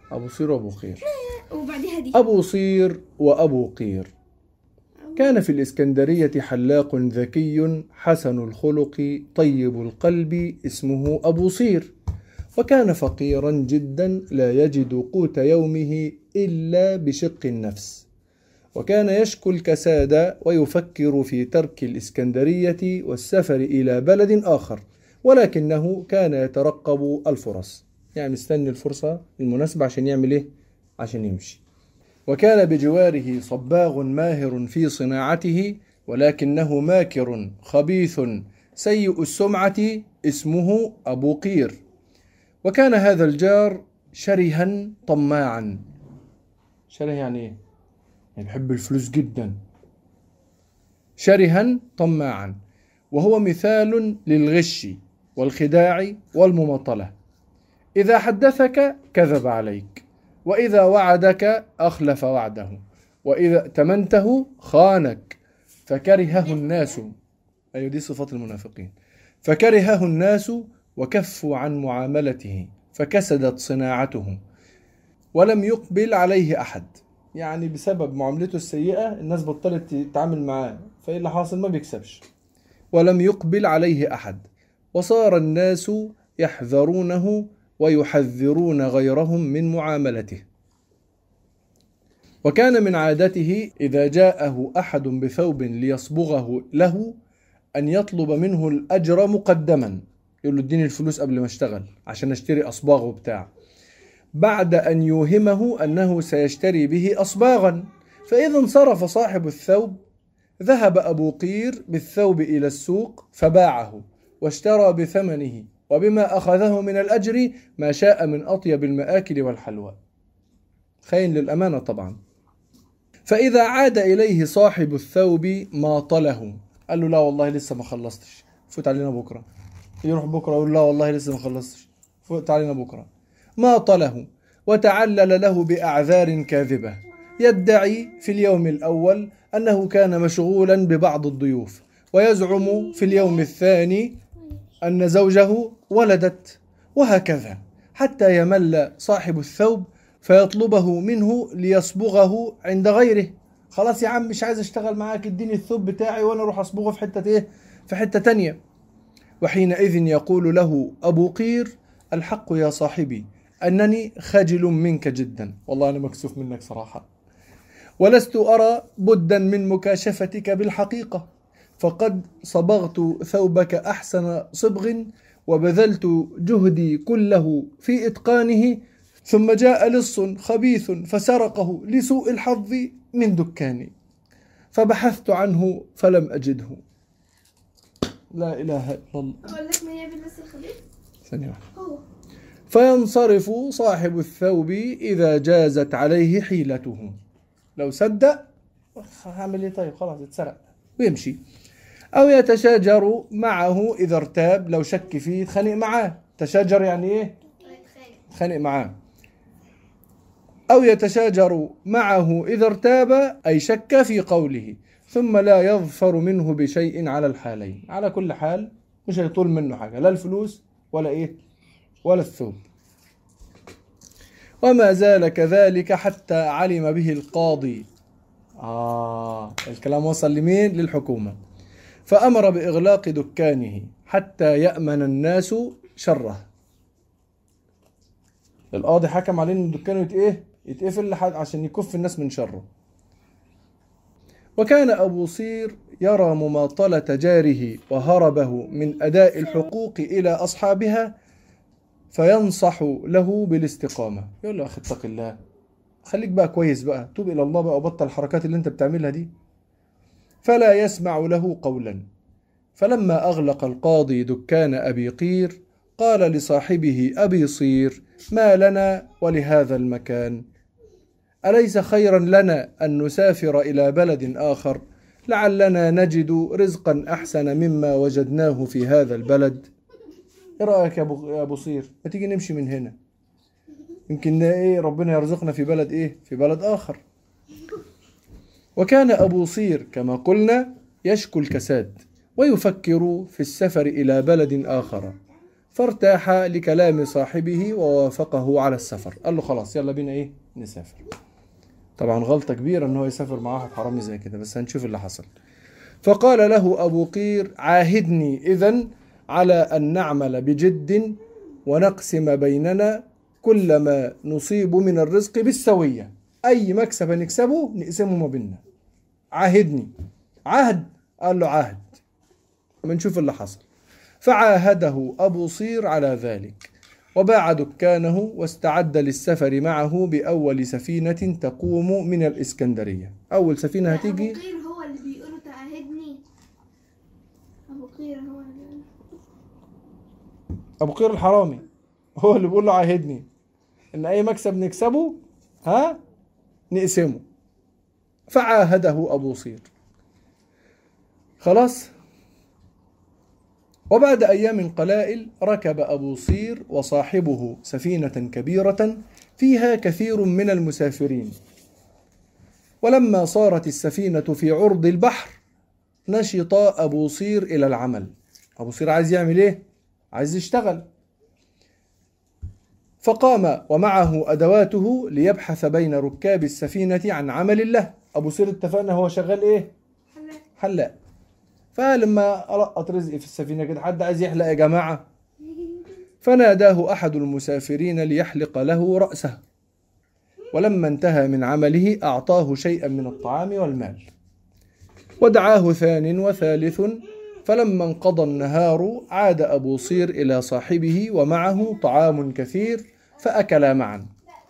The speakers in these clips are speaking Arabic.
أبو صير وأبو قير. وبعدها دي أبو صير وأبو قير. كان في الإسكندرية حلاق ذكي حسن الخلق طيب القلب اسمه أبو صير، وكان فقيرا جدا لا يجد قوت يومه إلا بشق النفس، وكان يشكو الكساد ويفكر في ترك الإسكندرية والسفر إلى بلد آخر، ولكنه كان يترقب الفرص، يعني مستني الفرصة المناسبة عشان يعمل إيه؟ عشان يمشي. وكان بجواره صباغ ماهر في صناعته، ولكنه ماكر خبيث سيء السمعة اسمه أبو قير. وكان هذا الجار شرها طماعا. شره يعني إيه؟ يعني بيحب الفلوس جدا. شرها طماعا، وهو مثال للغش والخداع والمماطلة. إذا حدثك كذب عليك، وإذا وعدك أخلف وعده، وإذا ائتمنته خانك، فكرهه الناس. أيوة دي صفات المنافقين. فكرهه الناس وكفوا عن معاملته، فكسدت صناعته ولم يقبل عليه أحد. يعني بسبب معاملته السيئة الناس بطلت تتعامل معاه، فإيه اللي حاصل؟ ما بيكسبش. ولم يقبل عليه أحد، وصار الناس يحذرونه ويحذرون غيرهم من معاملته. وكان من عادته إذا جاءه أحد بثوب ليصبغه له أن يطلب منه الأجر مقدما، يقول له اديني الفلوس قبل ما اشتغل عشان اشتري أصباغ وبتاع، بعد أن يوهمه أنه سيشتري به أصباغا. فإذا انصرف صاحب الثوب ذهب أبو قير بالثوب إلى السوق فباعه واشترى بثمنه، وبما أخذه من الأجر ما شاء من أطيب المآكل والحلوى، خاين للأمانة طبعا. فإذا عاد إليه صاحب الثوب ماطله، قال له لا والله لسه ما خلصتش، فوت علينا بكرة. يروح بكرة يقول لا والله لسه ما خلصتش، فوت علينا بكرة. ماطله وتعلل له بأعذار كاذبة، يدعي في اليوم الأول أنه كان مشغولا ببعض الضيوف، ويزعم في اليوم الثاني أن زوجه ولدت، وهكذا حتى يمل صاحب الثوب فيطلبه منه ليصبغه عند غيره. خلاص يا عم مش عايز اشتغل معاك، اديني الثوب بتاعي وانا اروح اصبغه في حتة ايه، في حتة تانية. وحينئذ يقول له ابو قير الحق يا صاحبي انني خجل منك جدا، والله انا مكسوف منك صراحة، ولست ارى بدا من مكاشفتك بالحقيقة، فقد صبغت ثوبك احسن صبغ وبذلت جهدي كله في اتقانه، ثم جاء لص خبيث فسرقه لسوء الحظ من دكاني، فبحثت عنه فلم أجده. لا إله إلا الله. أقول لك من يبي اللص الخبيث؟ ثانية واحدة. هو. فينصرف صاحب الثوب إذا جازت عليه حيلته. لو صدق هعمل إيه طيب، خلاص اتسرق، ويمشي. أو يتشاجر معه إذا ارتاب، لو شك فيه يتخانق معاه. تشاجر يعني إيه؟ يتخانق معاه. أو يتشاجر معه إذا ارتاب أي شك في قوله، ثم لا يظفر منه بشيء على الحالين. على كل حال مش هيطول منه حاجة، لا الفلوس ولا إيه ولا الثوب. وما زال كذلك حتى علم به القاضي. الكلام وصل لمين؟ للحكومة. فأمر بإغلاق دكانه حتى يأمن الناس شره. القاضي حكم عليه ان دكانه يتقفل عشان يكف الناس من شره. وكان أبو صير يرى مماطلة جاره وهربه من أداء الحقوق إلى أصحابها، فينصح له بالاستقامة، يقول له أخي اتق الله، خليك بقى كويس بقى، توب إلى الله بقى وبطل الحركات اللي انت بتعملها دي. فلا يسمع له قولا. فلما أغلق القاضي دكان أبي قير قال لصاحبه أبي صير ما لنا ولهذا المكان؟ أليس خيرا لنا أن نسافر إلى بلد آخر لعلنا نجد رزقا أحسن مما وجدناه في هذا البلد؟ إيه رأيك يا أبو صير؟ ما تيجي نمشي من هنا، يمكن ربنا يرزقنا في بلد في بلد آخر. وكان أبو صير كما قلنا يشكو الكساد ويفكر في السفر إلى بلد آخر، فارتاح لكلام صاحبه ووافقه على السفر. قال له خلاص يلا بينا ايه نسافر. طبعا غلطة كبيرة ان هو يسافر مع واحد حرامي زي كده، بس هنشوف اللي حصل. فقال له أبو قير عاهدني إذن على أن نعمل بجد ونقسم بيننا كل ما نصيب من الرزق بالسوية. أي مكسب نكسبه نقسمه ما بيننا. عاهدني. عهد. قال له عهد. بنشوف اللي حصل. فعاهده أبو صير على ذلك، وباع دكانه واستعد للسفر معه بأول سفينة تقوم من الإسكندرية. أول سفينة هتيجي. أبو قير هو اللي بيقوله تعاهدني. أبو قير هو اللي أبو قير الحرامي هو اللي بيقول له عاهدني إن أي مكسب نكسبه نقسمه. فعاهده أبو صير. خلاص. وبعد أيام قلائل ركب أبو صير وصاحبه سفينة كبيرة فيها كثير من المسافرين. ولما صارت السفينة في عرض البحر نشط أبو صير إلى العمل. أبو صير عايز يعمل إيه؟ عايز يشتغل. فقام ومعه أدواته ليبحث بين ركاب السفينة عن عمل له. أبو صير اتفقنا هو شغال إيه؟ حلاق. فلما لقط رزقي في السفينة كده، حد عايز يحلق يا جماعة؟ فناداه أحد المسافرين ليحلق له رأسه. ولما انتهى من عمله أعطاه شيئا من الطعام والمال. ودعاه ثان وثالث. فلما انقضى النهار عاد أبو صير إلى صاحبه ومعه طعام كثير فأكلا معا.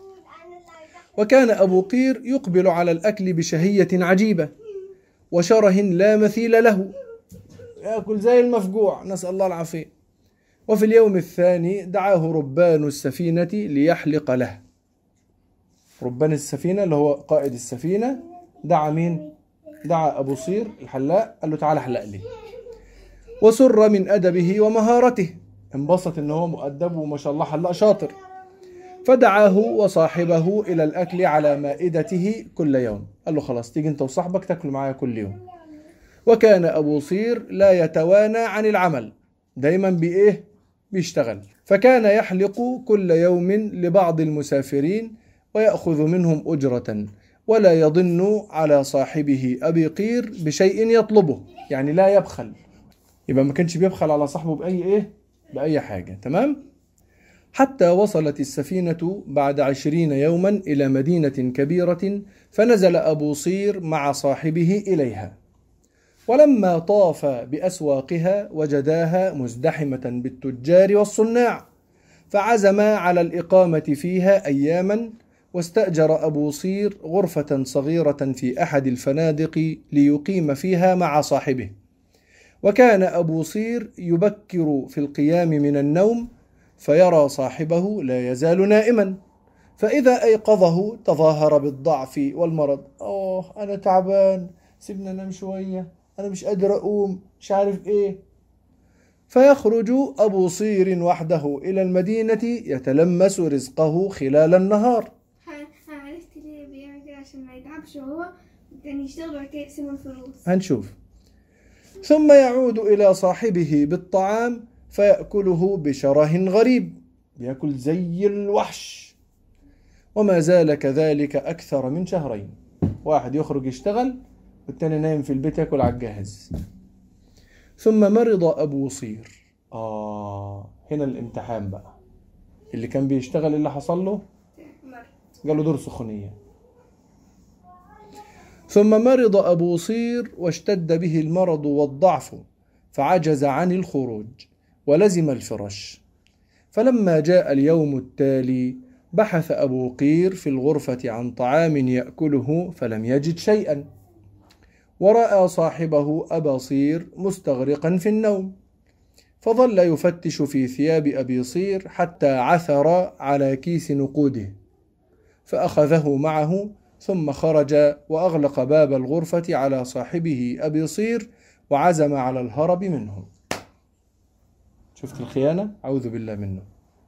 وكان أبو قير يقبل على الأكل بشهية عجيبة وشره لا مثيل له، يأكل زي المفجوع، نسأل الله العافية. وفي اليوم الثاني دعاه ربان السفينة ليحلق له. ربان السفينة اللي هو قائد السفينة دعا مين؟ دعا أبو صير الحلاق، قال له تعال احلق لي. وسر من أدبه ومهارته، انبسط إن هو مؤدب وما شاء الله حلاق شاطر. فدعاه وصاحبه إلى الأكل على مائدته كل يوم. قال له خلاص تيجي أنت وصاحبك تاكلوا معايا كل يوم. وكان أبو صير لا يتوانى عن العمل، دايما بإيه؟ بيشتغل. فكان يحلق كل يوم لبعض المسافرين ويأخذ منهم أجرة، ولا يضن على صاحبه أبي قير بشيء يطلبه، يعني لا يبخل. يبقى ما كانش بيبخل على صاحبه بأي حاجة. تمام؟ حتى وصلت السفينة بعد 20 يوما إلى مدينة كبيرة، فنزل أبو صير مع صاحبه إليها. ولما طاف بأسواقها وجداها مزدحمة بالتجار والصناع، فعزم على الإقامة فيها أياما. واستأجر أبو صير غرفة صغيرة في أحد الفنادق ليقيم فيها مع صاحبه. وكان أبو صير يبكر في القيام من النوم، فيرى صاحبه لا يزال نائما، فإذا أيقظه تظاهر بالضعف والمرض. أنا تعبان، سيبنا أنام شوية، أنا مش قادر أقوم، مش عارف إيه. فيخرج أبو صير وحده إلى المدينة يتلمس رزقه خلال النهار. عرفت ليه بيعمل كده؟ عشان ما يتعبش هو، كان يشتغل وبعد كده يقسموا الفلوس. هنشوف. ثم يعود إلى صاحبه بالطعام فيأكله بشره غريب، يأكل زي الوحش. وما زال كذلك أكثر من 2 شهر. واحد يخرج يشتغل والتاني نايم في البيت يأكل على الجاهز. ثم مرض أبو صير. هنا الامتحان بقى. اللي كان بيشتغل اللي حصل له؟ قالوا دور سخونية. ثم مرض أبو صير واشتد به المرض والضعف، فعجز عن الخروج ولزم الفرش. فلما جاء اليوم التالي بحث أبو قير في الغرفة عن طعام يأكله فلم يجد شيئا، ورأى صاحبه أبا صير مستغرقا في النوم، فظل يفتش في ثياب أبي صير حتى عثر على كيس نقوده، فأخذه معه ثم خرج وأغلق باب الغرفة على صاحبه أبي صير وعزم على الهرب منه. شفت الخيانة؟ أعوذ بالله منه.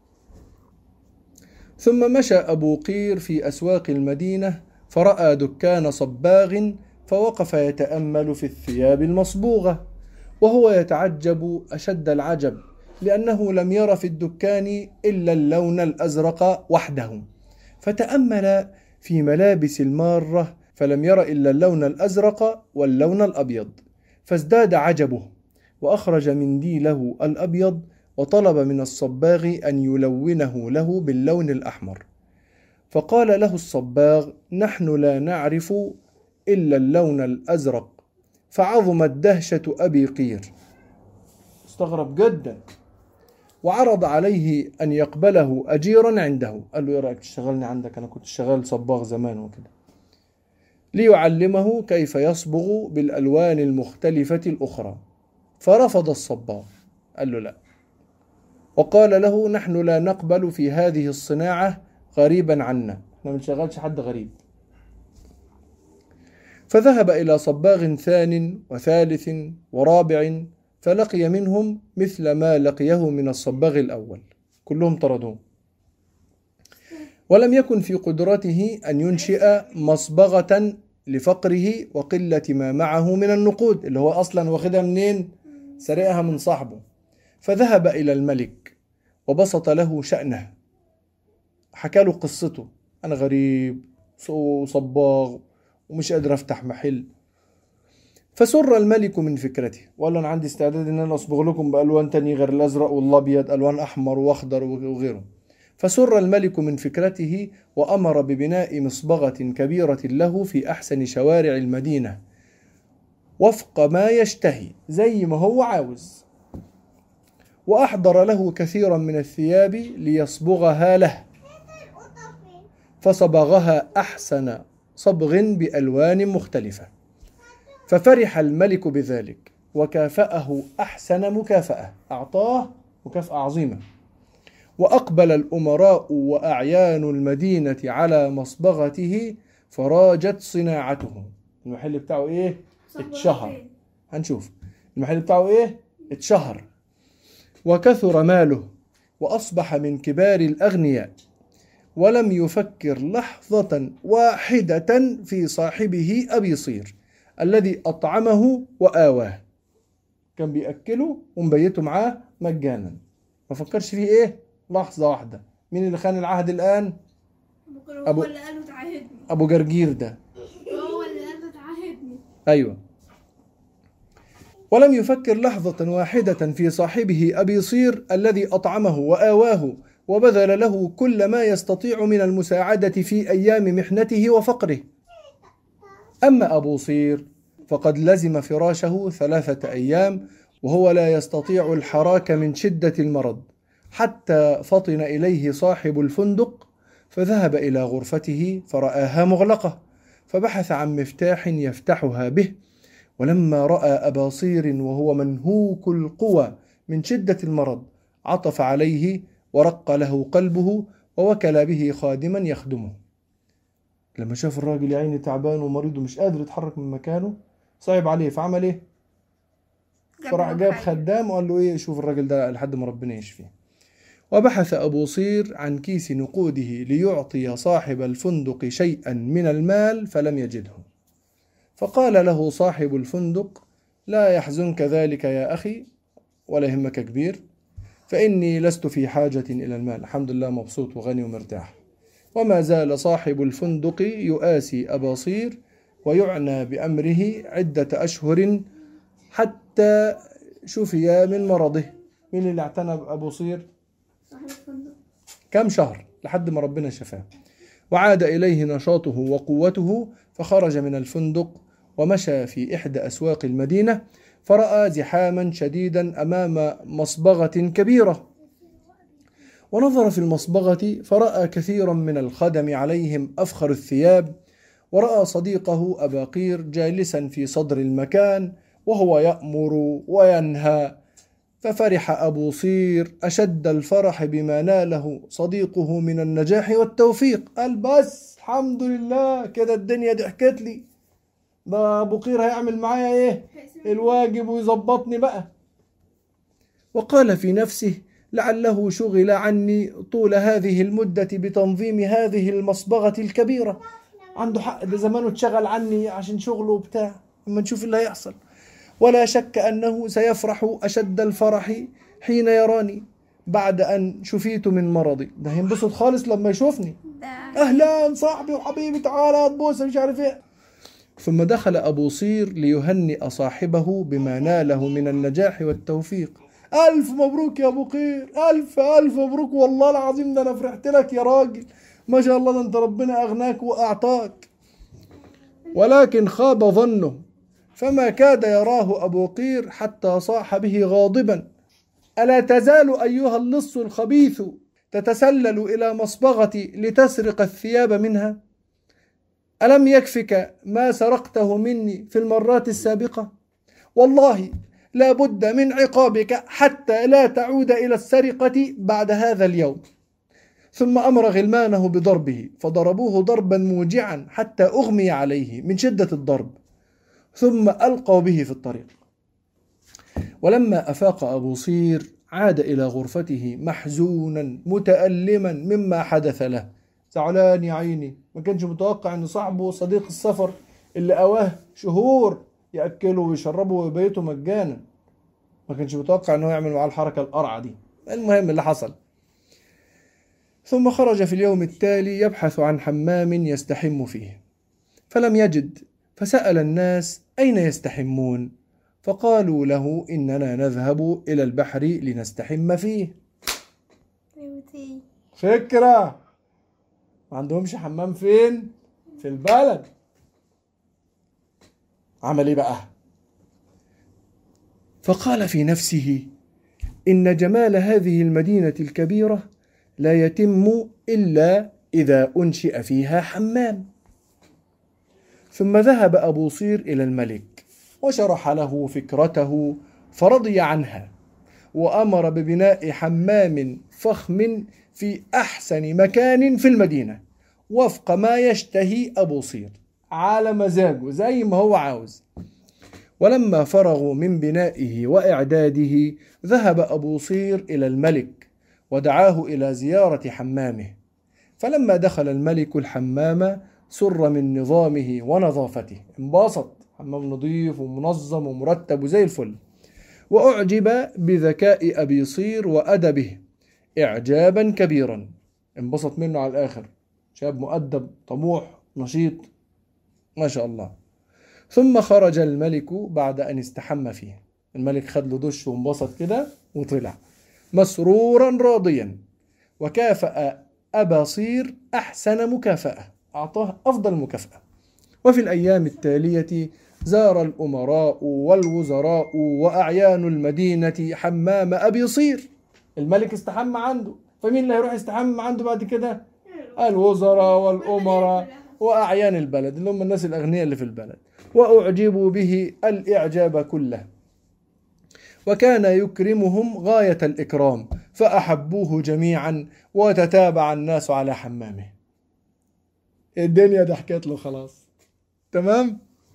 ثم مشى أبو قير في أسواق المدينة فرأى دكان صباغ، فوقف يتأمل في الثياب المصبوغة وهو يتعجب أشد العجب لأنه لم ير في الدكان إلا اللون الأزرق وحده، فتأمل في ملابس المارة فلم ير إلا اللون الأزرق واللون الأبيض، فازداد عجبه، وأخرج منديله الأبيض وطلب من الصباغ أن يلونه له باللون الأحمر، فقال له الصباغ: نحن لا نعرف إلا اللون الأزرق. فعظمت دهشة أبي قير، استغرب جدا، وعرض عليه أن يقبله أجيرا عنده. قال له: إيه رأيك تشتغلني عندك؟ أنا كنت شغال صباغ زمان وكده، ليعلمه كيف يصبغ بالألوان المختلفة الأخرى. فرفض الصباغ، قال له: لا، وقال له: نحن لا نقبل في هذه الصناعة غريبا عنا، احنا ما بنشغلش حد غريب. فذهب إلى صباغ ثان وثالث ورابع، فلقي منهم مثل ما لقيه من الصباغ الأول، كلهم طردوه، ولم يكن في قدرته أن ينشئ مصبغة لفقره وقلة ما معه من النقود، اللي هو أصلا واخدها منين؟ سرقها من صاحبه. فذهب إلى الملك وبسط له شأنه، حكى له قصته: أنا غريب وصباغ ومش قادر أفتح محل. فسر الملك من فكرته، وقال له: أنا عندي استعداد إن أنا أصبغ لكم بألوان تانية غير الأزرق والأبيض، ألوان أحمر وأخضر وغيره. فسر الملك من فكرته، وأمر ببناء مصبغة كبيرة له في أحسن شوارع المدينة وفق ما يشتهي، زي ما هو عاوز، وأحضر له كثيرا من الثياب ليصبغها له، فصبغها أحسن صبغ بألوان مختلفة. ففرح الملك بذلك وكافأه أحسن مكافأة، أعطاه مكافأة عظيمة. وأقبل الأمراء وأعيان المدينة على مصبغته، فراجت صناعته. المحل بتاعه إيه؟ اتشهر. هنشوف المحل بتاعه إيه؟ اتشهر، وكثر ماله، وأصبح من كبار الأغنياء، ولم يفكر لحظة واحدة في صاحبه أبي صير الذي أطعمه وآواه، كان بيأكله ومبيته معاه مجانا، ما فكرش فيه إيه؟ لحظة واحدة. مين اللي خان العهد الآن؟ هو اللي قال له تعاهدني. أبو جرجير ده هو اللي قال له تعاهدني. أيوة. ولم يفكر لحظة واحدة في صاحبه أبي صير الذي أطعمه وآواه وبذل له كل ما يستطيع من المساعدة في أيام محنته وفقره. أما أبو صير فقد لزم فراشه 3 أيام وهو لا يستطيع الحراك من شدة المرض، حتى فطن إليه صاحب الفندق، فذهب إلى غرفته فرآها مغلقة، فبحث عن مفتاح يفتحها به، ولما رأى أبا صير وهو منهوك القوى من شدة المرض عطف عليه ورق له قلبه، ووكل به خادما يخدمه. لما شاف الراجل يا عيني تعبان ومريض ومش قادر يتحرك من مكانه صعب عليه، فعمل ايه؟ فراح جاب خدام وقال له ايه، شوف الراجل ده لحد ما ربنا يشفيه. وبحث أبو صير عن كيس نقوده ليعطي صاحب الفندق شيئا من المال فلم يجده، فقال له صاحب الفندق: لا يحزنك ذلك يا أخي ولا يهمك كبير، فإني لست في حاجة إلى المال، الحمد لله مبسوط وغني ومرتاح. وما زال صاحب الفندق يؤاسي أبا صير ويعنى بأمره عدة أشهر حتى شفي من مرضه. مين اللي اعتنى بأبو صير؟ صاحب الفندق. كم شهر لحد ما ربنا شفاه، وعاد إليه نشاطه وقوته، فخرج من الفندق ومشى في إحدى أسواق المدينة، فرأى زحاما شديدا أمام مصبغة كبيرة، ونظر في المصبغة فرأى كثيرا من الخدم عليهم أفخر الثياب، ورأى صديقه أبا قير جالسا في صدر المكان وهو يأمر وينهى، ففرح أبو صير أشد الفرح بما ناله صديقه من النجاح والتوفيق. قال بس الحمد لله كده الدنيا ضحكت لي، ده أبو قير هيعمل معايا إيه؟ الواجب ويظبطني بقى. وقال في نفسه: لعله شغل عني طول هذه المدة بتنظيم هذه المصبغة الكبيرة، عنده حق، ده زمانه اتشغل عني عشان شغله وبتاع، اما نشوف اللي هيحصل. ولا شك أنه سيفرح أشد الفرح حين يراني بعد أن شفيت من مرضي. ده هينبسط خالص لما يشوفني. أهلا صاحبي وحبيبي، تعالى تبوس مش عارف إيه. ثم دخل أبو صير ليهنئ صاحبه بما ناله من النجاح والتوفيق. ألف مبروك يا أبو قير، ألف مبروك، والله العظيم ده أنا فرحت لك يا راجل، ما شاء الله، ده أنت ربنا أغناك وأعطاك. ولكن خاب ظنه، فما كاد يراه أبو قير حتى صاح به غاضبا: ألا تزال أيها اللص الخبيث تتسلل إلى مصبغتي لتسرق الثياب منها؟ ألم يكفك ما سرقته مني في المرات السابقة؟ والله لا بد من عقابك حتى لا تعود إلى السرقة بعد هذا اليوم. ثم أمر غلمانه بضربه، فضربوه ضربا موجعا حتى أغمي عليه من شدة الضرب، ثم ألقوا به في الطريق. ولما أفاق أبو صير عاد إلى غرفته محزونا متألما مما حدث له، زعلان يا عيني، ما كانش متوقع أن صاحبه صديق السفر اللي أواه شهور يأكله ويشربه ويبيته مجانا، ما كانش متوقع أنه يعمل معاه الحركة القرعة دي. المهم اللي حصل. ثم خرج في اليوم التالي يبحث عن حمام يستحم فيه، فلم يجد، فسأل الناس أين يستحمون، فقالوا له إننا نذهب إلى البحر لنستحم فيه. فكرة، ما عندهمش حمام فين؟ في البلد. عمل إيه بقى؟ فقال في نفسه: إن جمال هذه المدينة الكبيرة لا يتم إلا إذا أنشئ فيها حمام. ثم ذهب أبو صير إلى الملك وشرح له فكرته فرضي عنها، وأمر ببناء حمام فخم في أحسن مكان في المدينة وفق ما يشتهي أبو صير، على مزاجه زي ما هو عاوز. ولما فرغوا من بنائه وإعداده ذهب أبو صير إلى الملك ودعاه إلى زيارة حمامه. فلما دخل الملك الحمام سر من نظامه ونظافته، انبسط، حمام نظيف ومنظم ومرتب وزي الفل، وأعجب بذكاء أبي صير وأدبه إعجابا كبيرا، انبسط منه على الآخر، شاب مؤدب طموح نشيط ما شاء الله. ثم خرج الملك بعد أن استحم فيه، الملك خد له دش وانبسط كده وطلع مسرورا راضيا، وكافأ أبا صير أحسن مكافأة، أعطاه أفضل مكافأة. وفي الأيام التالية زار الأمراء والوزراء وأعيان المدينة حمام أبي صير. الملك استحم عنده، فمين اللي هيروح يستحم عنده بعد كده؟ الوزراء والأمراء وأعيان البلد، اللي هم الناس الأغنياء اللي في البلد، وأعجبوا به الإعجاب كله، وكان يكرمهم غاية الإكرام، فأحبوه جميعا وتتابع الناس على حمامه. الدنيا ده حكيت له خلاص، تمام.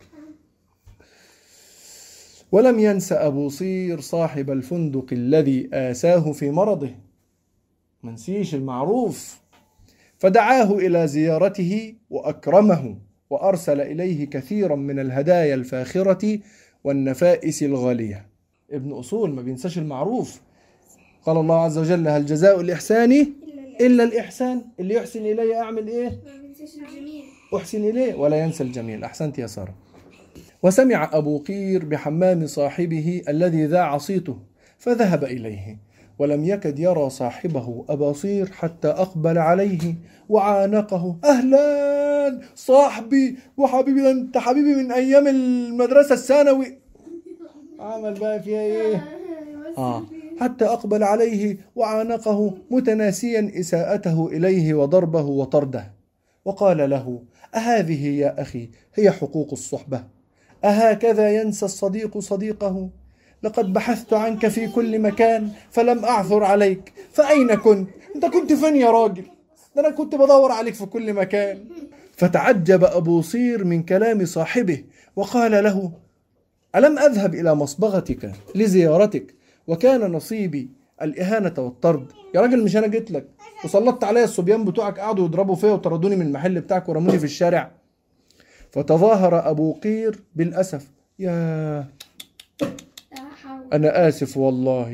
ولم ينس أبو صير صاحب الفندق الذي آساه في مرضه، منسيش المعروف، فدعاه إلى زيارته وأكرمه وأرسل إليه كثيرا من الهدايا الفاخرة والنفائس الغالية. ابن أصول ما بينساش المعروف. قال الله عز وجل: هل جزاء الإحسان إلا الإحسان، اللي يحسن إلي أعمل إيه؟ أحسن إليه ولا ينسى الجميل. أحسنت يا سارة. وسمع أبو قير بحمام صاحبه الذي ذاع صيته، فذهب إليه، ولم يكد يرى صاحبه أبا صير حتى أقبل عليه وعانقه: أهلا صاحبي وحبيبي، أنت حبيبي من أيام المدرسة الثانوي. عمل بقى فيها إيه؟ حتى أقبل عليه وعانقه متناسيا إساءته إليه وضربه وطرده، وقال له: أهذه يا أخي هي حقوق الصحبة؟ أهكذا ينسى الصديق صديقه؟ لقد بحثت عنك في كل مكان فلم أعثر عليك، فأين كنت؟ أنت كنت فين يا راجل؟ ده أنا كنت بدور عليك في كل مكان. فتعجب أبو صير من كلام صاحبه وقال له: ألم أذهب إلى مصبغتك لزيارتك وكان نصيبي الإهانة والطرد؟ يا راجل مش أنا جيت لك وسلطت عليا الصبيان بتوعك قعدوا يضربوا فيا وطردوني من المحل بتاعك ورموني في الشارع؟ فتظاهر أبو قير بالأسف: يا أنا آسف والله،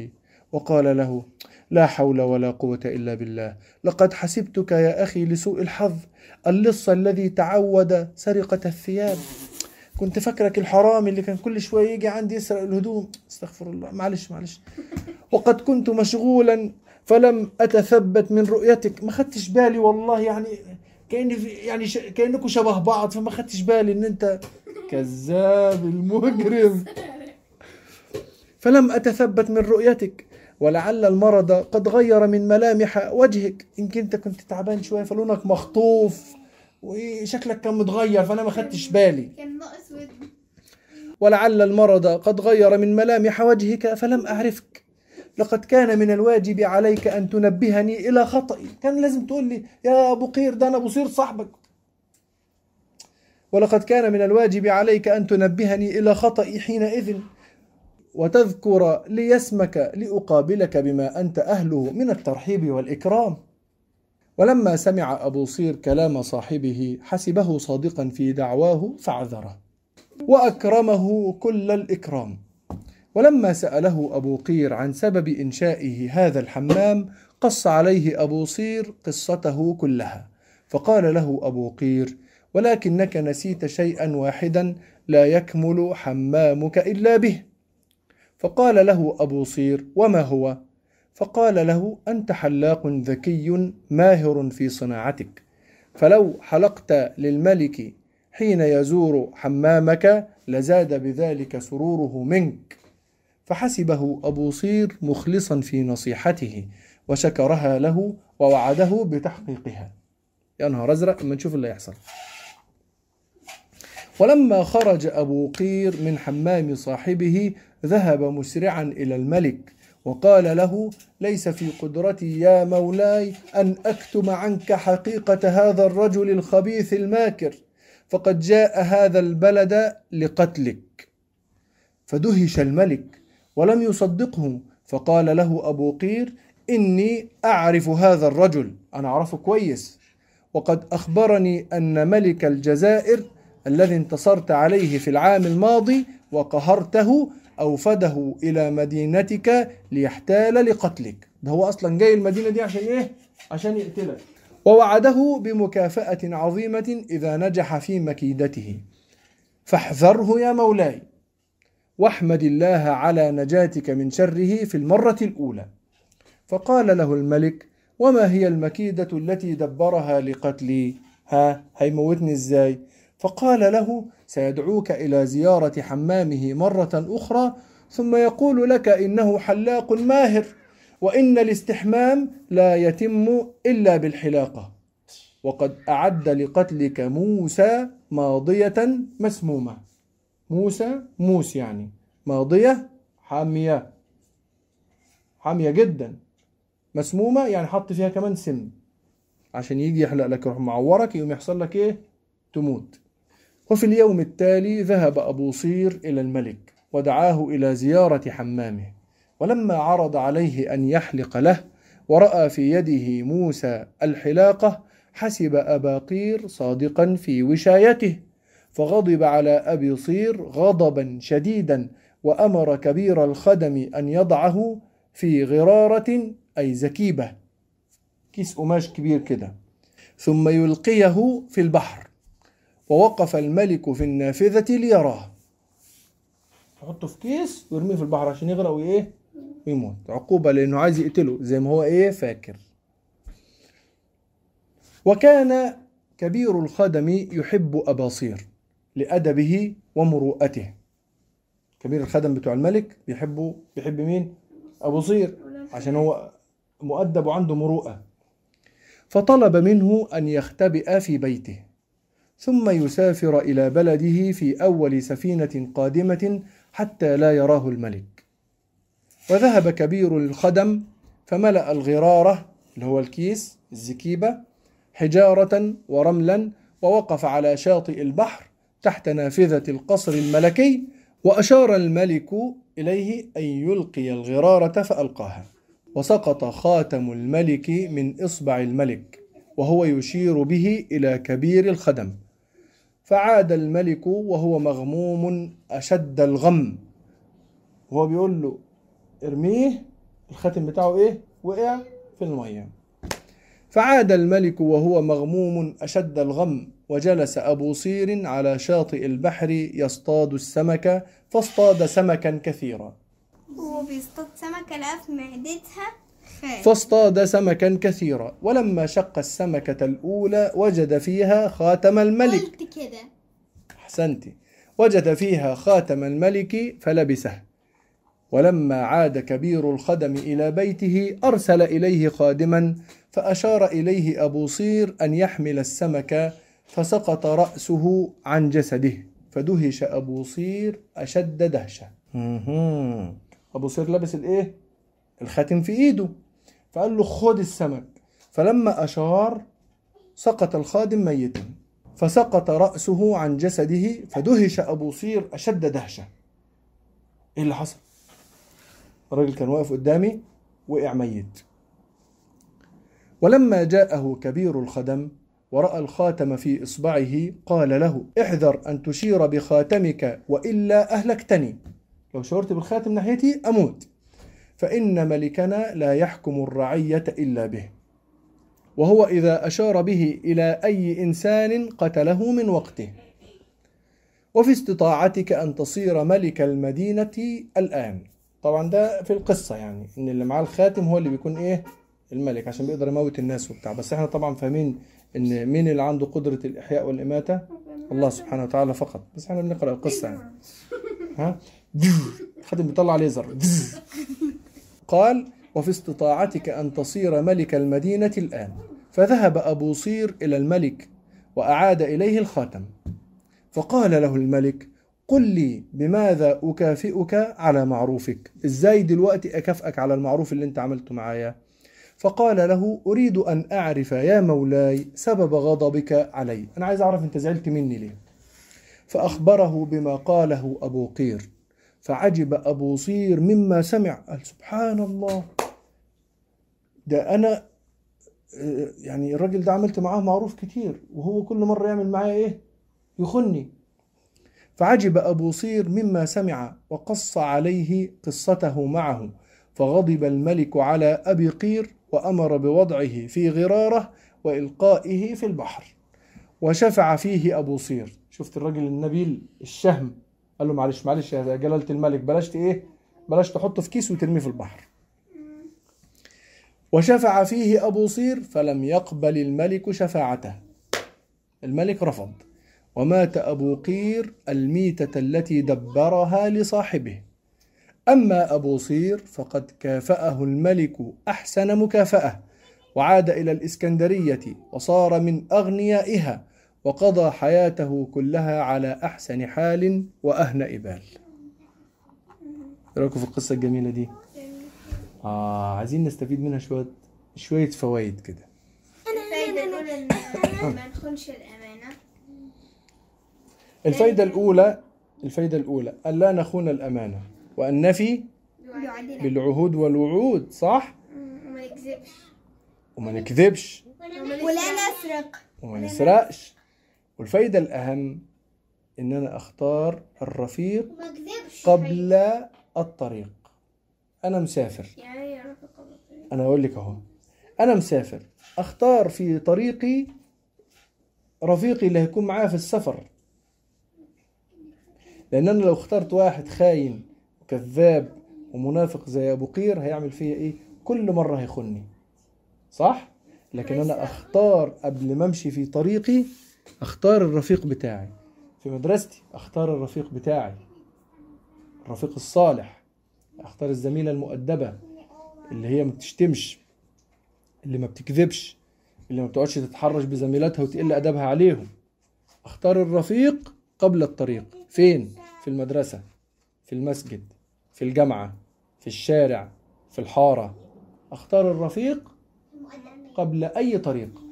وقال له: لا حول ولا قوة إلا بالله، لقد حسبتك يا أخي لسوء الحظ، اللص الذي تعود سرقة الثياب. كنت فكرك الحرامي اللي كان كل شوية يجي عندي يسرق الهدوم. استغفر الله، معلش. وقد كنت مشغولا فلم أتثبت من رؤيتك. ما خدتش بالي والله، يعني كأنكم شبه بعض، فما خدتش بالي ان انت كذاب المجرم. فلم أتثبت من رؤيتك، ولعل المرض قد غير من ملامح وجهك. يمكن انت كنت تعبان شوية فلونك مخطوف وشكلك كان متغير، فأنا ما خدتش بالي. كان ناقص ودن. ولعل المرض قد غير من ملامح وجهك فلم أعرفك. لقد كان من الواجب عليك أن تنبهني إلى خطئي. كان لازم تقول لي: يا أبو قير، ده أنا أبو صير صاحبك. ولقد كان من الواجب عليك أن تنبهني إلى خطئي حينئذ، وتذكر لي اسمك لأقابلك بما أنت أهله من الترحيب والإكرام. ولما سمع أبو صير كلام صاحبه حسبه صادقا في دعواه فاعذره وأكرمه كل الإكرام. ولما سأله أبو قير عن سبب إنشائه هذا الحمام قص عليه أبو صير قصته كلها، فقال له أبو قير: ولكنك نسيت شيئا واحدا لا يكمل حمامك إلا به. فقال له أبو صير: وما هو؟ فقال له: أنت حلاق ذكي ماهر في صناعتك، فلو حلقت للملك حين يزور حمامك لزاد بذلك سروره منك. فحسبه أبو صير مخلصا في نصيحته وشكرها له ووعده بتحقيقها. يا نهار أزرق، اما نشوف اللي يحصل. ولما خرج أبو قير من حمام صاحبه ذهب مسرعا إلى الملك وقال له: ليس في قدرتي يا مولاي أن أكتم عنك حقيقة هذا الرجل الخبيث الماكر، فقد جاء هذا البلد لقتلك. فدهش الملك ولم يصدقه، فقال له أبو قير: إني أعرف هذا الرجل، أنا أعرفه كويس، وقد أخبرني أن ملك الجزائر الذي انتصرت عليه في العام الماضي وقهرته أوفده إلى مدينتك ليحتال لقتلك. ده هو أصلا جاي المدينة دي عشان إيه؟ عشان يقتلك. ووعده بمكافأة عظيمة إذا نجح في مكيدته، فاحذره يا مولاي، واحمد الله على نجاتك من شره في المرة الأولى. فقال له الملك: وما هي المكيدة التي دبرها لقتلي؟ هيموتني إزاي؟ فقال له: سيدعوك إلى زيارة حمامه مرة أخرى، ثم يقول لك إنه حلاق ماهر، وإن الاستحمام لا يتم إلا بالحلاقة، وقد أعد لقتلك موسى ماضية مسمومة. موس يعني ماضية حامية جدا، مسمومة يعني حط فيها كمان سم عشان يجي يحلق لك، يروح معورك، يوم يحصل لك إيه؟ تموت. وفي اليوم التالي ذهب أبو صير إلى الملك ودعاه إلى زيارة حمامه، ولما عرض عليه أن يحلق له ورأى في يده موسى الحلاقة حسب أبا قير صادقا في وشايته، فغضب على أبي صير غضبا شديدا، وأمر كبير الخدم أن يضعه في غرارة أي زكيبة، كيس قماش كبير كده، ثم يلقيه في البحر. ووقف الملك في النافذة ليراه، يحطه في كيس ويرميه في البحر عشان يغرق وإيه؟ ويموت، عقوبة لأنه عايز يقتله زي ما هو إيه فاكر. وكان كبير الخدم يحب أبا صير لأدبه ومروءته. كبير الخدم بتوع الملك بيحب مين؟ أبو صير، عشان هو مؤدب وعنده مروءة. فطلب منه أن يختبئ في بيته ثم يسافر إلى بلده في أول سفينة قادمة حتى لا يراه الملك. وذهب كبير الخدم فملأ الغرارة اللي هو الكيس الزكيبة حجارة ورملا، ووقف على شاطئ البحر تحت نافذة القصر الملكي، وأشار الملك إليه أن يلقي الغرارة فألقاها، وسقط خاتم الملك من إصبع الملك وهو يشير به إلى كبير الخدم. فعاد الملك وهو مغموم أشد الغم، وهو بيقول له ارميه الخاتم بتاعه إيه؟ وقع في المية. فعاد الملك وهو مغموم أشد الغم، وجلس أبو صير على شاطئ البحر يصطاد السمك، فاصطاد سمكا كثيرا. هو بيصطاد سمكة لقى في معدتها خاتم. فاصطاد سمكا كثيرا، ولما شق السمكة الأولى وجد فيها خاتم الملك. قلت كده. أحسنتي. وجد فيها خاتم الملك فلبسه. ولما عاد كبير الخدم إلى بيته أرسل إليه خادما، فأشار إليه أبو صير أن يحمل السمك، فسقط رأسه عن جسده، فدهش أبو صير أشد دهشة. أبو صير لبس الإيه؟ الخاتم في إيده، فقال له خد السمك، فلما أشار سقط الخادم ميتا، فسقط رأسه عن جسده، فدهش أبو صير أشد دهشة. إيه اللي حصل؟ الراجل كان واقف قدامي وقع ميت. ولما جاءه كبير الخدم ورأى الخاتم في إصبعه قال له احذر أن تشير بخاتمك وإلا أهلكتني، لو شاورت بالخاتم ناحيتي أموت، فإن ملكنا لا يحكم الرعية إلا به، وهو إذا أشار به إلى أي إنسان قتله من وقته، وفي استطاعتك أن تصير ملك المدينة الآن. طبعا ده في القصة يعني إن اللي معاه الخاتم هو اللي بيكون إيه؟ الملك، عشان بيقدر يموت الناس وبتاع. بس احنا طبعا فاهمين إن مين اللي عنده قدرة الإحياء والإماتة؟ الله سبحانه وتعالى فقط. بس احنا بنقرأ القصة يعني. ها؟ الخاتم بيطلع ليزر. قال وفي استطاعتك أن تصير ملك المدينة الآن. فذهب أبو صير إلى الملك وأعاد إليه الخاتم، فقال له الملك قل لي بماذا أكافئك على معروفك، إزاي دلوقتي أكافئك على المعروف اللي أنت عملته معايا؟ فقال له أريد أن أعرف يا مولاي سبب غضبك علي، أنا عايز أعرف أنت زعلت مني ليه. فأخبره بما قاله أبو قير، فعجب أبو صير مما سمع، قال سبحان الله، ده أنا يعني الراجل ده عملت معاه معروف كتير وهو كل مرة يعمل معايا إيه؟ يخني. فعجب أبو صير مما سمع وقص عليه قصته معه، فغضب الملك على أبي قير وأمر بوضعه في غرارة وإلقائه في البحر، وشفع فيه أبو صير. شفت الرجل النبيل الشهم، قال له معلش معلش يا جلالة الملك، بلاش إيه؟ بلاش تحطه في كيس وترميه في البحر. وشفع فيه أبو صير فلم يقبل الملك شفاعته، الملك رفض، ومات أبو قير الميتة التي دبرها لصاحبه. أما أبو صير فقد كافأه الملك أحسن مكافأة، وعاد إلى الإسكندرية وصار من أغنيائها، وقضى حياته كلها على أحسن حال وأهنأ بال. رأيكم في القصة الجميلة دي؟ عايزين نستفيد منها شوية فوائد كده. الفايدة الأولى إن ما نخونش الأمانة. الفايدة الأولى ألا نخون الأمانة، وأن نفي بالعهود والوعود، صح؟ وما نكذبش ولا نسرق وما نسرقش. والفايدة الأهم إن أنا أختار الرفيق قبل الطريق. أنا مسافر، أنا أقول لك أهو، أنا مسافر، أختار في طريقي رفيقي اللي هيكون معايا في السفر، لأن أنا لو اخترت واحد خاين وكذاب ومنافق زي أبو قير هيعمل فيا إيه؟ كل مرة هيخوني، صح؟ لكن أنا أختار قبل ما أمشي في طريقي، أختار الرفيق بتاعي. في مدرستي أختار الرفيق بتاعي، الرفيق الصالح، أختار الزميلة المؤدبة اللي هي ما بتشتمش، اللي ما بتكذبش، اللي ما بتقعدش تتحرش بزميلاتها وتقل أدبها عليهم. أختار الرفيق قبل الطريق. فين؟ في المدرسة، في المسجد، في الجامعة، في الشارع، في الحارة. أختار الرفيق قبل أي طريق.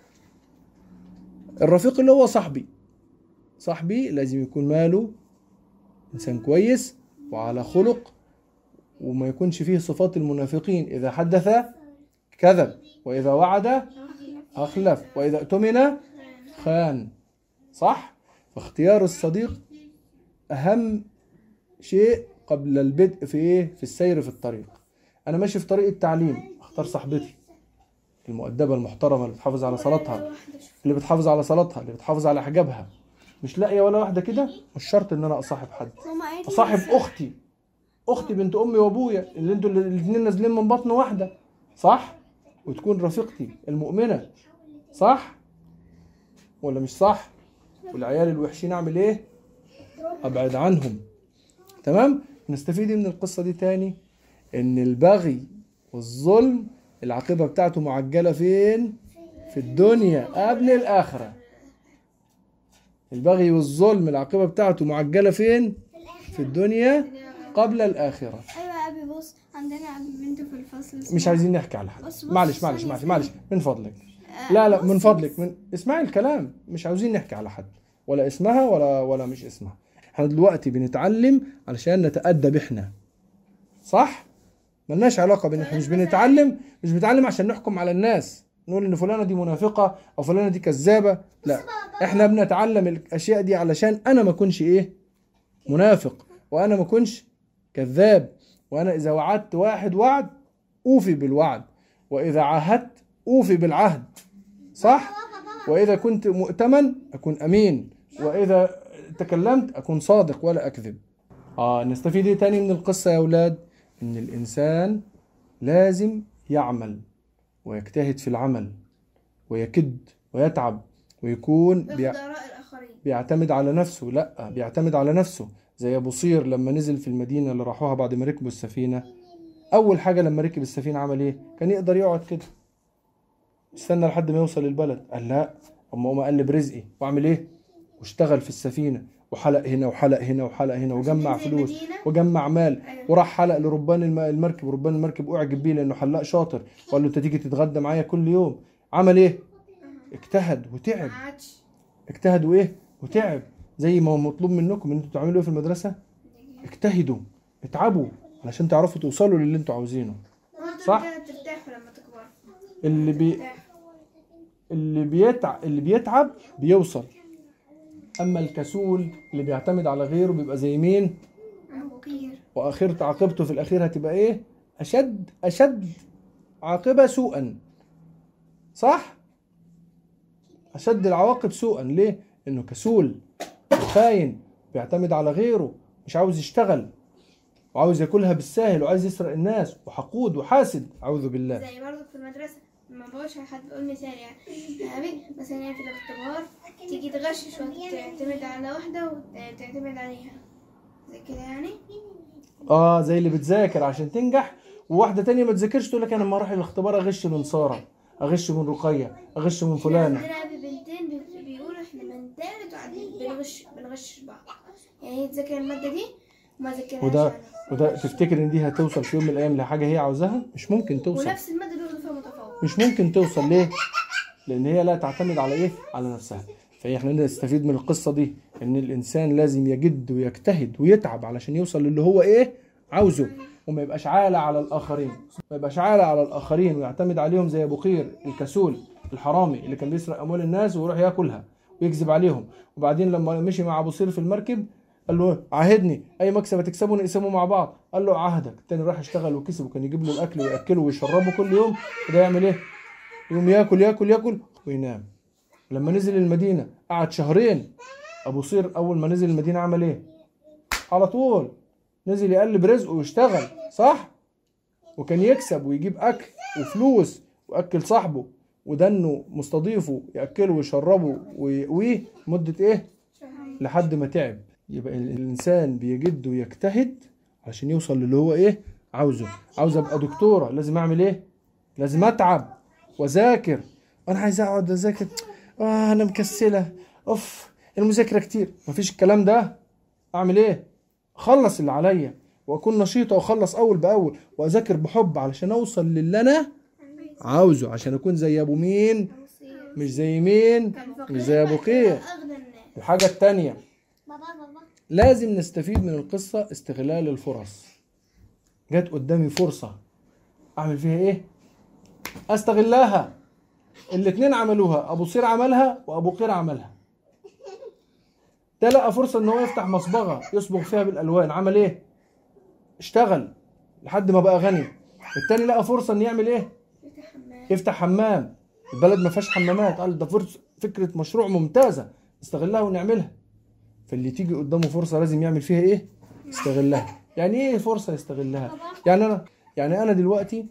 الرفيق اللي هو صاحبي لازم يكون ماله إنسان كويس وعلى خلق، وما يكونش فيه صفات المنافقين، إذا حدث كذب، وإذا وعد أخلف، وإذا اؤتمن خان، صح؟ فاختيار الصديق أهم شيء قبل البدء في السير في الطريق. انا ماشي في طريق التعليم، اختار صاحبتي المؤدبه المحترمه اللي بتحافظ على صلاتها، اللي بتحافظ على صلاتها، اللي بتحافظ على حجابها. مش لاقيه ولا واحده كده، مش شرط ان انا اصاحب حد. اصاحب اختي بنت امي وابويا اللي انتوا الاثنين نازلين من بطن واحده، صح؟ وتكون رفيقتي المؤمنه، صح ولا مش صح؟ والعيال الوحشين اعمل ايه؟ ابعد عنهم. تمام؟ نستفيد من القصه دي تاني ان البغي والظلم العاقبه بتاعته معجله فين؟ في الدنيا قبل الاخره. البغي والظلم العاقبه بتاعته معجله فين؟ في الدنيا قبل الاخره. ايوه يا ابي، بص عندنا ابي بنته في الفصل مش عايزين نحكي على حد. معلش من فضلك. آه، لا من فضلك، اسمعي الكلام. مش عاوزين نحكي على حد، ولا اسمها ولا مش اسمها. احنا دلوقتي بنتعلم علشان نتأدب احنا، صح؟ ملناش علاقة بان احنا مش بنتعلم عشان نحكم على الناس، نقول ان فلانة دي منافقة او فلانة دي كذابة. لا، احنا بنتعلم الاشياء دي علشان انا ما اكونش منافق، وانا ما اكونش كذاب، وانا اذا وعدت واحد وعد اوفي بالوعد، واذا عاهدت اوفي بالعهد، صح؟ واذا كنت مؤتمن اكون امين، واذا تكلمت اكون صادق ولا اكذب. نستفيد ايه تاني من القصة يا اولاد؟ ان الانسان لازم يعمل ويجتهد في العمل ويكد ويتعب ويكون بيعتمد على نفسه. لا، بيعتمد على نفسه. زي ابو صير لما نزل في المدينة اللي راحوها بعد ما ركبوا السفينة، اول حاجة لما ركب السفينة عمل ايه؟ كان يقدر يقعد كده استنى لحد ما يوصل البلد. قال لا، اما اقوم اقلب رزقي واعمل ايه؟ واشتغل في السفينة وحلق هنا وحلق هنا وحلق هنا وجمع فلوس وجمع مال، وراح حلق لربان المركب، وربان المركب اعجب بيه لانه حلاق شاطر، وقال له انت تيجي تتغدى معايا كل يوم. عمل ايه؟ اجتهد وتعب. اجتهد وايه؟ وتعب. زي ما هو مطلوب منكم ان انتوا تعملوا ايه في المدرسة؟ اجتهدوا، اتعبوا علشان تعرفوا توصلوا للي انتوا عاوزينه، صح؟ اللي بيتعب بيوصل. اما الكسول اللي بيعتمد على غيره بيبقى زي مين؟ واخرت عاقبته في الاخير هتبقى ايه؟ اشد عاقبة سوءا، صح؟ اشد العواقب سوءا. ليه؟ انه كسول خاين، بيعتمد على غيره، مش عاوز يشتغل، وعاوز ياكلها بالساهل، وعايز يسرق الناس، وحقود وحاسد، اعوذ بالله. زي برضه في المدرسه ما بقولش حد بيقول مثال يعني مثلا يعني في الاختبار تيجي تغشش وتعتمد على واحده وتعتمد عليها زي كده يعني. زي اللي بتذاكر عشان تنجح، وواحده تانية ما تذاكرش تقول لك انا لما اروح الاختبار اغش من ساره، اغش من رقيه، اغش من فلانه. عندنا بنتين بيقولوا احنا من ثالث وقاعدين بنغش بعض، يعني تذاكر الماده دي وما ذاكرهاش. وده تفتكر ان دي هتوصل في يوم من الايام لحاجه هي عاوزاها؟ مش ممكن توصل. ونفس الماده بيقولوا فيها متفوق، مش ممكن توصل. ليه؟ لان هي لا تعتمد على ايه؟ على نفسها. فاحنا نستفيد من القصه دي ان الانسان لازم يجد ويجتهد ويتعب علشان يوصل للي هو عاوزه، وما يبقاش عالة على الاخرين، ويعتمد عليهم زي ابو قير الكسول الحرامي اللي كان بيسرق اموال الناس ويروح ياكلها ويكذب عليهم. وبعدين لما مشي مع ابو صير في المركب قال له عاهدني اي مكسب هتكسبه نقسمه مع بعض. قال له عهدك. التاني راح اشتغل وكسب، وكان يجيب له الاكل وياكله ويشربه كل يوم. وده يعمل ايه؟ يوم ياكل وينام. لما نزل المدينه قعد شهرين. ابو صير اول ما نزل المدينه عمل ايه؟ على طول نزل يقلب رزقه ويشتغل، صح؟ وكان يكسب ويجيب اكل وفلوس واكل صاحبه، وده انه مستضيفه ياكله ويشربه ويقويه مده لحد ما تعب. يبقى الانسان بيجد ويجتهد عشان يوصل للي هو عاوزه. عاوز ابقى دكتوره، لازم اعمل لازم اتعب واذاكر. انا عايز اقعد اذاكر، انا مكسله، المذاكره كتير. مفيش الكلام ده. اعمل اخلص اللي عليا واكون نشيطه واخلص اول باول واذاكر بحب علشان اوصل للي انا عاوزه، عشان اكون زي ابو مين؟ مش زي مين؟ مش زي ابو قير. الحاجه التانية لازم نستفيد من القصه استغلال الفرص. جت قدامي فرصه اعمل فيها استغلها. الاتنين عملوها، ابو صير عملها وابو قير عملها. ده لقى فرصه ان هو يفتح مصبغه يصبغ فيها بالالوان. عمل اشتغل لحد ما بقى غني، التاني لقى فرصه ان يعمل ايه؟ يفتح حمام. البلد ما فيهاش حمامات، قال ده فكره مشروع ممتازه نستغلها ونعملها. فاللي تيجي قدامه فرصه لازم يعمل فيها ايه؟ يستغلها. يعني ايه فرصه يستغلها؟ يعني انا دلوقتي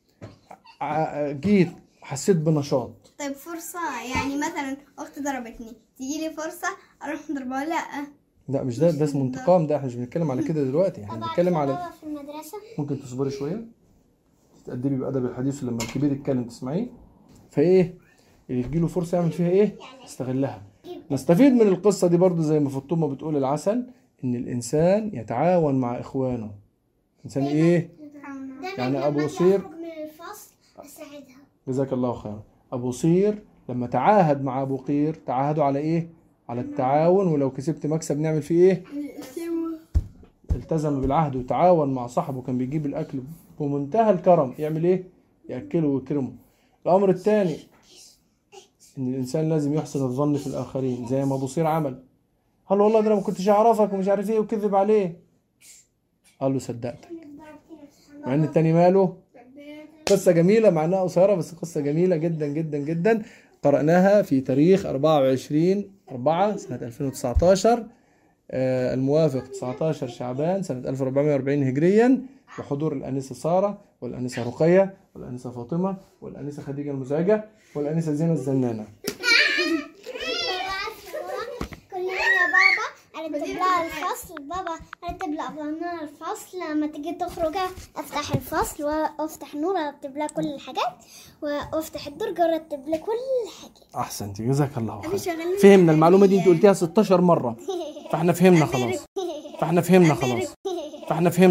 جيت حسيت بنشاط. طيب فرصة، يعني مثلا اختي ضربتني، تيجي لي فرصة اروح ضربها؟ لا مش ده اسمه انتقام، ده احنا مش بنتكلم على كده دلوقتي، احنا بنتكلم على في المدرسة. ممكن تصبري شويه، تتأدبي بأدب الحديث لما الكبير يتكلم تسمعيه. فايه اللي تجيله فرصه يعمل فيها ايه؟ يستغلها. نستفيد من القصه دي برضو زي ما فطومه بتقول العسل، ان الانسان يتعاون مع اخوانه. الانسان ايه؟ يعني ابو صير من الفصل اساعدها. جزاك الله خيرا. ابو صير لما تعاهد مع ابو قير تعاهدوا على ايه؟ على التعاون، ولو كسبت مكسب نعمل فيه ايه؟ التزم بالعهد وتعاون مع صاحبه، كان بيجيب الاكل بمنتهى الكرم، يعمل ايه؟ ياكله ويكرمه. الامر الثاني ان الانسان لازم يحسن الظن في الاخرين زي ما ابو صير عمل. قال له والله ده انا ما كنتش اعرفك ومش عارف ايه، وكذب عليه. قال له صدقتك. مع ان التاني ماله؟ قصه جميله مع انها قصيره، بس قصه جميله جدا جدا جدا. قرأناها في تاريخ 24/4 سنة 2019 الموافق 19 شعبان سنة 1440 هجريا، بحضور الأنسة سارة والأنسة رقية والأنسة فاطمة والأنسة خديجة المزعجة والأنسة زينة الزنانة. ارتب لها الفصل. بابا ارتب لها الفصل، لما تيجي تخرج افتح الفصل وافتح نور، ارتب لها كل الحاجات، وافتح الدرج وارتب لها كل حاجه. احسنتي جزاك الله خير. فهمنا المعلومه دي، انت قلتيها 16 مره، فاحنا فهمنا خلاص.